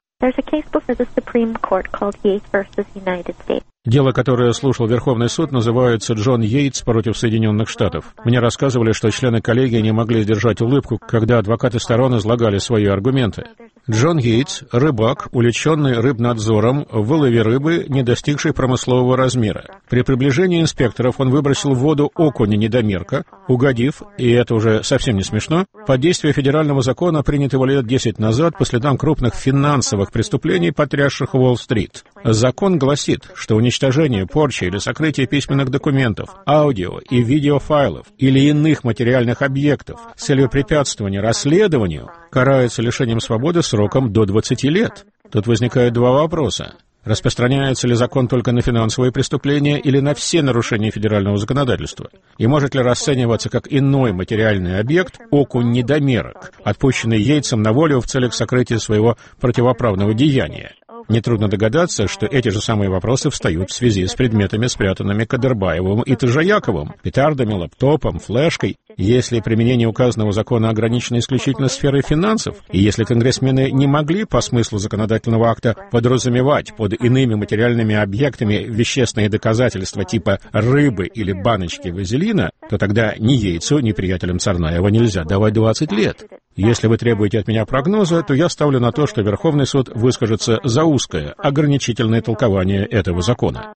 Дело, которое слушал Верховный суд, называется «Джон Йейтс против Соединенных Штатов». Мне рассказывали, что члены коллегии не могли сдержать улыбку, когда адвокаты сторон излагали свои аргументы. Джон Йейтс – рыбак, увлеченный рыбнадзором в вылове рыбы, не достигшей промыслового размера. При приближении инспекторов он выбросил в воду окуня-недомерка, угодив, и это уже совсем не смешно, под действие федерального закона, принятого лет 10 назад по следам крупных финансовых преступлений, потрясших Уолл-стрит. Закон гласит, что уничтожение, порча или сокрытие письменных документов, аудио и видеофайлов или иных материальных объектов с целью препятствования расследованию карается лишением свободы сроком до 20 лет. Тут возникают два вопроса. Распространяется ли закон только на финансовые преступления или на все нарушения федерального законодательства? И может ли расцениваться как иной материальный объект окунь-недомерок, отпущенный Йейтсом на волю в целях сокрытия своего противоправного деяния? Нетрудно догадаться, что эти же самые вопросы встают в связи с предметами, спрятанными Кадырбаевым и Тожаяковым, петардами, лаптопом, флешкой. Если применение указанного закона ограничено исключительно сферой финансов, и если конгрессмены не могли по смыслу законодательного акта подразумевать под иными материальными объектами вещественные доказательства типа рыбы или баночки вазелина, то тогда ни Яйцу, ни приятелям Царнаева нельзя давать 20 лет. Если вы требуете от меня прогноза, то я ставлю на то, что Верховный суд выскажется за узкое, ограничительное толкование этого закона.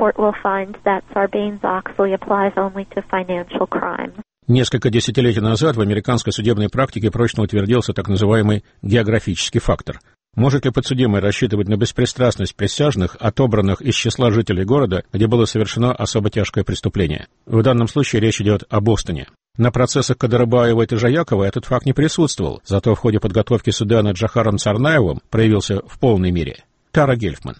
Несколько десятилетий назад в американской судебной практике прочно утвердился так называемый географический фактор. Может ли подсудимый рассчитывать на беспристрастность присяжных, отобранных из числа жителей города, где было совершено особо тяжкое преступление? В данном случае речь идет о Бостоне. На процессах Кадырбаева и Тожаякова этот факт не присутствовал, зато в ходе подготовки суда над Джохаром Царнаевым проявился в полной мере. Тара Гельфман.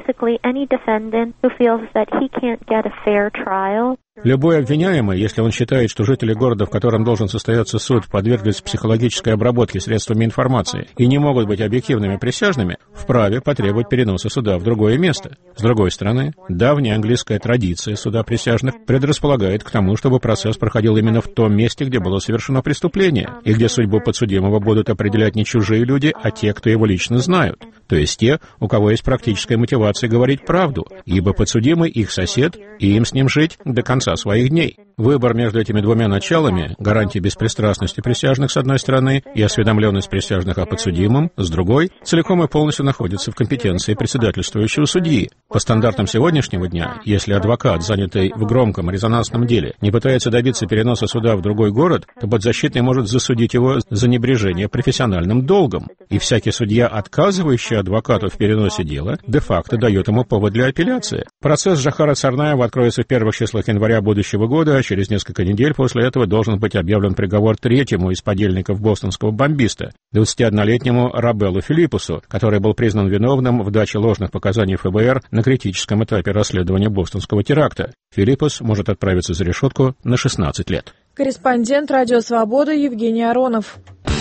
Любой обвиняемый, если он считает, что жители города, в котором должен состояться суд, подверглись психологической обработке средствами информации и не могут быть объективными присяжными, вправе потребовать переноса суда в другое место. С другой стороны, давняя английская традиция суда присяжных предрасполагает к тому, чтобы процесс проходил именно в том месте, где было совершено преступление, и где судьбу подсудимого будут определять не чужие люди, а те, кто его лично знают, то есть те, у кого есть практическая мотивация говорить правду, ибо подсудимый их сосед, и им с ним жить до конца своих дней. Выбор между этими двумя началами, гарантия беспристрастности присяжных с одной стороны и осведомленность присяжных о подсудимом с другой, целиком и полностью находится в компетенции председательствующего судьи. По стандартам сегодняшнего дня, если адвокат, занятый в громком резонансном деле, не пытается добиться переноса суда в другой город, то подзащитный может засудить его за небрежение профессиональным долгом. И всякий судья, отказывающий адвокату в переносе дела, де-факто дает ему повод для апелляции. Процесс Джохара Царнаева откроется в первых числах января будущего года, а через несколько недель после этого должен быть объявлен приговор третьему из подельников бостонского бомбиста, 21-летнему Робеллу Филиппусу, который был признан виновным в даче ложных показаний ФБР на критическом этапе расследования бостонского теракта. Филиппус может отправиться за решетку на 16 лет. Корреспондент «Радио Свобода» Евгений Аронов.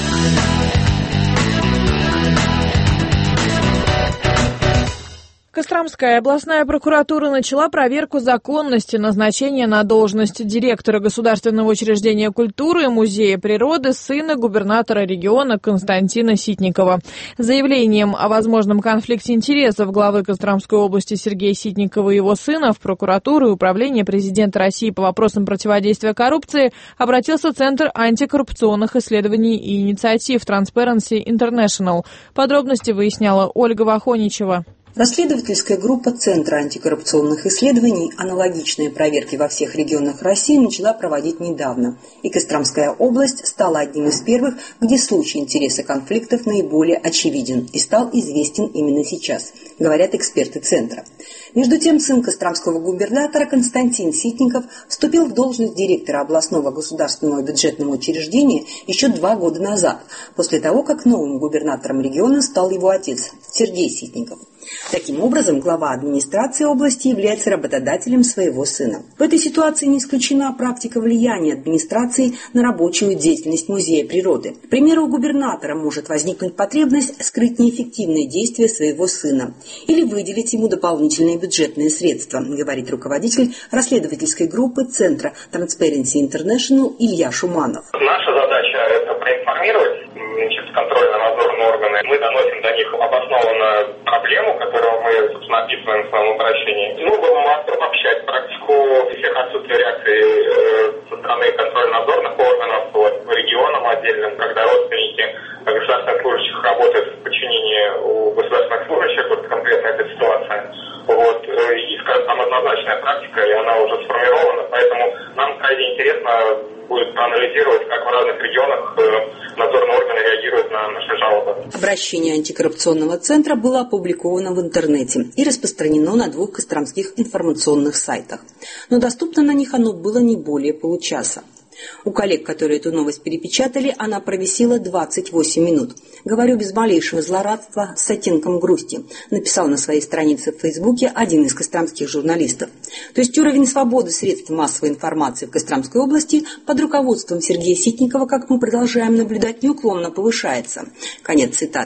Костромская областная прокуратура начала проверку законности назначения на должность директора государственного учреждения культуры и музея природы сына губернатора региона Константина Ситникова. Заявлением о возможном конфликте интересов главы Костромской области Сергея Ситникова и его сына в прокуратуру и управление президента России по вопросам противодействия коррупции обратился Центр антикоррупционных исследований и инициатив Transparency International. Подробности выясняла Ольга Вахоничева. Расследовательская группа Центра антикоррупционных исследований аналогичные проверки во всех регионах России начала проводить недавно, и Костромская область стала одним из первых, где случай интереса конфликтов наиболее очевиден и стал известен именно сейчас, говорят эксперты Центра. Между тем, сын костромского губернатора Константин Ситников вступил в должность директора областного государственного бюджетного учреждения еще 2 года назад, после того, как новым губернатором региона стал его отец Сергей Ситников. Таким образом, глава администрации области является работодателем своего сына. В этой ситуации не исключена практика влияния администрации на рабочую деятельность музея природы. К примеру, у губернатора может возникнуть потребность скрыть неэффективные действия своего сына или выделить ему дополнительные бюджетные средства, говорит руководитель расследовательской группы Центра Transparency International Илья Шуманов. Наша задача – это проинформировать контрольно-надзорные органы. Мы доносим до них обоснованно проблему, которую мы, собственно, описываем в своем обращении. Мы будем обобщать практику всех отсутствия реакции со стороны контрольно-надзорных органов, регионам отдельным, когда родственники государственных служащих работают в подчинении у государственных служащих, вот конкретно эта ситуация. И, скажем, там однозначная практика, и она уже сформирована, поэтому нам крайне интересно будет проанализировать, как в разных регионах надзорные органы реагируют на наши жалобы. Обращение антикоррупционного центра было опубликовано в интернете и распространено на 2 костромских информационных сайтах. Но доступно на них оно было не более получаса. У коллег, которые эту новость перепечатали, она провисела 28 минут. Говорю без малейшего злорадства, с оттенком грусти, написал на своей странице в Фейсбуке один из костромских журналистов. То есть уровень свободы средств массовой информации в Костромской области под руководством Сергея Ситникова, как мы продолжаем наблюдать, неуклонно повышается. Конец цитаты.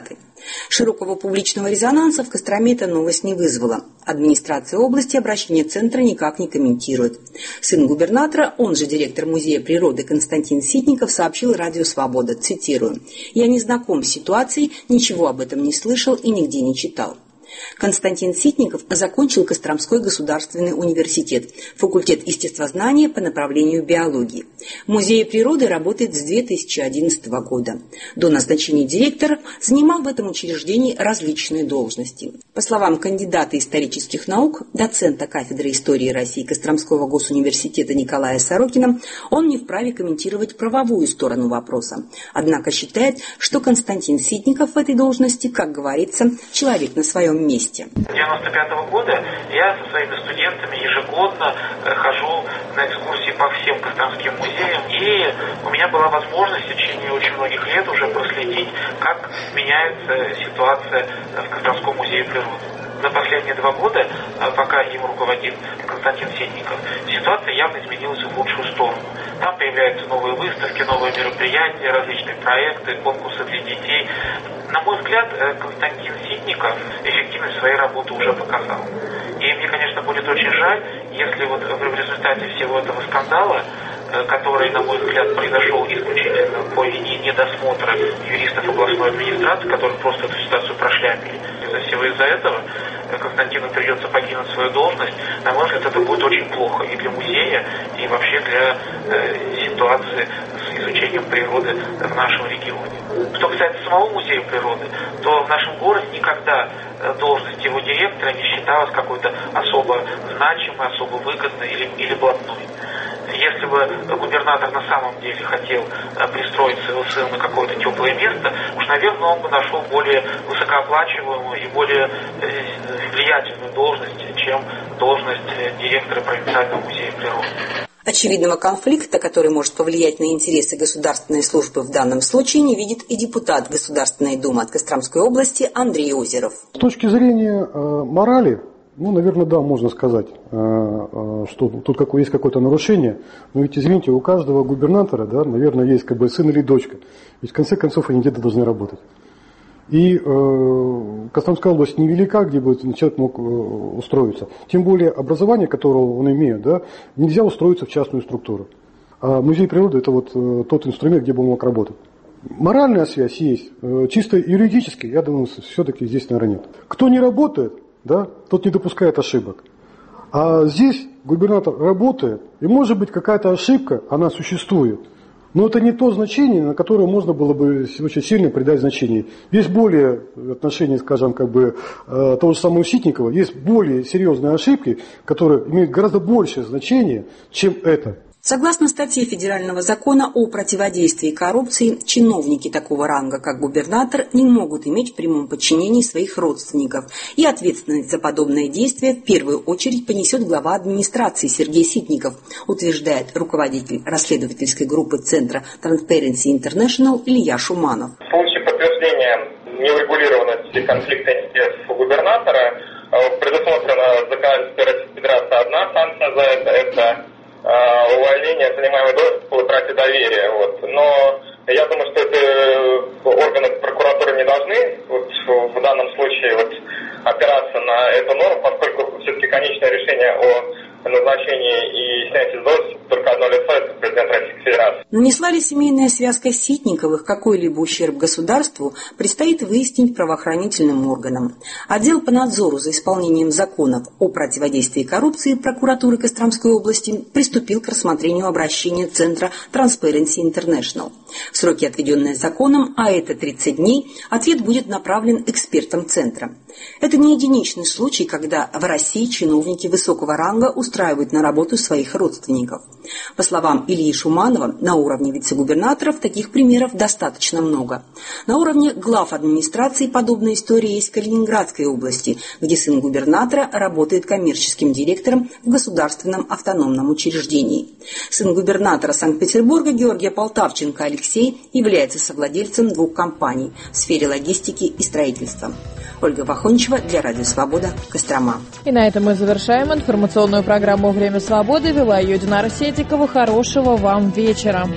Широкого публичного резонанса в Костроме эта новость не вызвала. Администрация области обращение центра никак не комментирует. Сын губернатора, он же директор Музея природы Константин Ситников, сообщил Радио Свобода, цитирую: «Я не знаком с ситуацией, ничего об этом не слышал и нигде не читал». Константин Ситников закончил Костромской государственный университет, факультет естествознания по направлению биологии. В Музее природы работает с 2011 года. До назначения директора занимал в этом учреждении различные должности. По словам кандидата исторических наук, доцента кафедры истории России Костромского госуниверситета Николая Сорокина, он не вправе комментировать правовую сторону вопроса. Однако считает, что Константин Ситников в этой должности, как говорится, человек на своем месте. С 1995 года я со своими студентами ежегодно хожу на экскурсии по всем костромским музеям, и у меня была возможность в течение очень многих лет уже проследить, как меняется ситуация в Костромском музее природы. За последние 2 года, пока им руководит Константин Ситников, ситуация явно изменилась в лучшую сторону. Там появляются новые выставки, новые мероприятия, различные проекты, конкурсы для детей. На мой взгляд, Константин Ситников эффективность своей работы уже показал. И мне, конечно, будет очень жаль, если вот в результате всего этого скандала, который, на мой взгляд, произошел исключительно по вине недосмотра юристов областной администрации, которые просто эту ситуацию прошляпили. Из-за всего из-за этого Константину придется покинуть свою должность. На мой взгляд, это будет очень плохо и для музея, и вообще для ситуации с изучением природы в нашем регионе. Что касается самого музея природы, то в нашем городе никогда должность его директора не считалась какой-то особо значимой, особо выгодной или блатной. Если бы губернатор на самом деле хотел пристроить своего сына на какое-то теплое место, уж, наверное, он бы нашел более высокооплачиваемую и более влиятельную должность, чем должность директора провинциального музея природы. Очевидного конфликта, который может повлиять на интересы государственной службы в данном случае, не видит и депутат Государственной Думы от Костромской области Андрей Озеров. С точки зрения морали, наверное, да, можно сказать, что тут есть какое-то нарушение. Но ведь, извините, у каждого губернатора, да, наверное, есть как бы сын или дочка. Ведь в конце концов они где-то должны работать. И Костромская область невелика, где бы человек мог устроиться. Тем более образование, которое он имеет, да, нельзя устроиться в частную структуру. А музей природы – это вот тот инструмент, где бы он мог работать. Моральная связь есть. Чисто юридически, я думаю, все-таки здесь, наверное, нет. Кто не работает, да, тот не допускает ошибок. А здесь губернатор работает, и может быть какая-то ошибка, она существует. Но это не то значение, на которое можно было бы очень сильно придать значение. Есть более отношения, скажем, того же самого Ситникова, есть более серьезные ошибки, которые имеют гораздо большее значение, чем это. Согласно статье Федерального закона о противодействии коррупции, чиновники такого ранга, как губернатор, не могут иметь в прямом подчинении своих родственников. И ответственность за подобное действие в первую очередь понесет глава администрации Сергей Ситников, утверждает руководитель расследовательской группы Центра Transparency International Илья Шуманов. В случае подтверждения неурегулированности конфликта интересов у губернатора предусмотрена законодательством Российской Федерации одна санкция за это увольнение занимаемой должности по утрате доверия. Но я думаю, что это органы прокуратуры не должны в данном случае опираться на эту норму, поскольку все-таки конечное решение о назначении и снятии с должности только одно лицо – это президент Российской Федерации. Нанесла ли семейная связка Ситниковых какой-либо ущерб государству, предстоит выяснить правоохранительным органам. Отдел по надзору за исполнением законов о противодействии коррупции прокуратуры Костромской области приступил к рассмотрению обращения Центра Transparency International. В сроки, отведенные законом, а это 30 дней, ответ будет направлен экспертам Центра. Это не единичный случай, когда в России чиновники высокого ранга устраивают на работу своих родственников. По словам Ильи Шуманова, на уровне вице-губернаторов таких примеров достаточно много. На уровне глав администрации подобная история есть в Калининградской области, где сын губернатора работает коммерческим директором в государственном автономном учреждении. Сын губернатора Санкт-Петербурга Георгия Полтавченко Алексей является совладельцем 2 компаний в сфере логистики и строительства. Ольга Вахончева для Радио Свобода, Кострома. И на этом мы завершаем информационную программу «Время свободы». Вела ее Динара Сетикова. Хорошего вам вечера.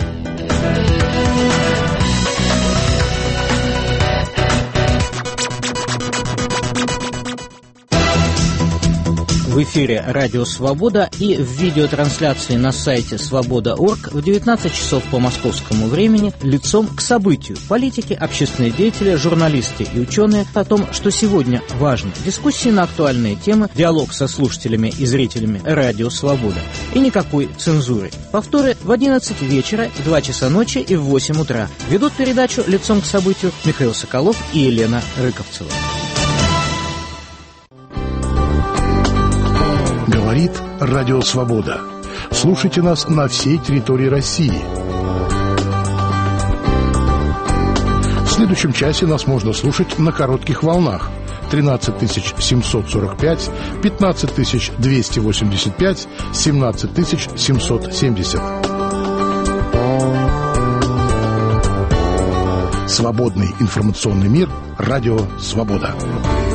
В эфире «Радио Свобода» и в видеотрансляции на сайте свобода.орг в 19 часов по московскому времени «Лицом к событию». Политики, общественные деятели, журналисты и ученые о том, что сегодня важно. Дискуссии на актуальные темы, диалог со слушателями и зрителями «Радио Свобода». И никакой цензуры. Повторы в 11 вечера, в 2 часа ночи и в 8 утра. Ведут передачу «Лицом к событию» Михаил Соколов и Елена Рыковцева. Говорит Радио Свобода. Слушайте нас на всей территории России. В следующем часе нас можно слушать на коротких волнах. 13 745, 15 285, 17 770. Свободный информационный мир. Радио Свобода.